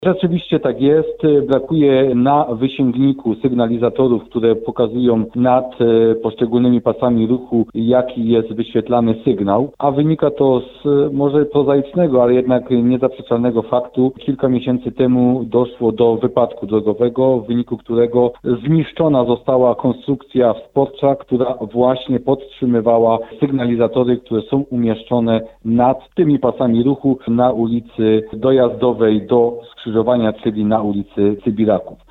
Rzeczywiście tak jest. Brakuje na wysięgniku sygnalizatorów, które pokazują nad poszczególnymi pasami ruchu, jaki jest wyświetlany sygnał, a wynika to z może prozaicznego, ale jednak niezaprzeczalnego faktu. Kilka miesięcy temu doszło do wypadku drogowego, w wyniku którego zniszczona została konstrukcja wsporcza, która właśnie podtrzymywała sygnalizatory, które są umieszczone nad tymi pasami ruchu na ulicy dojazdowej do skrzyżowania, czyli na ulicy Sybiraków.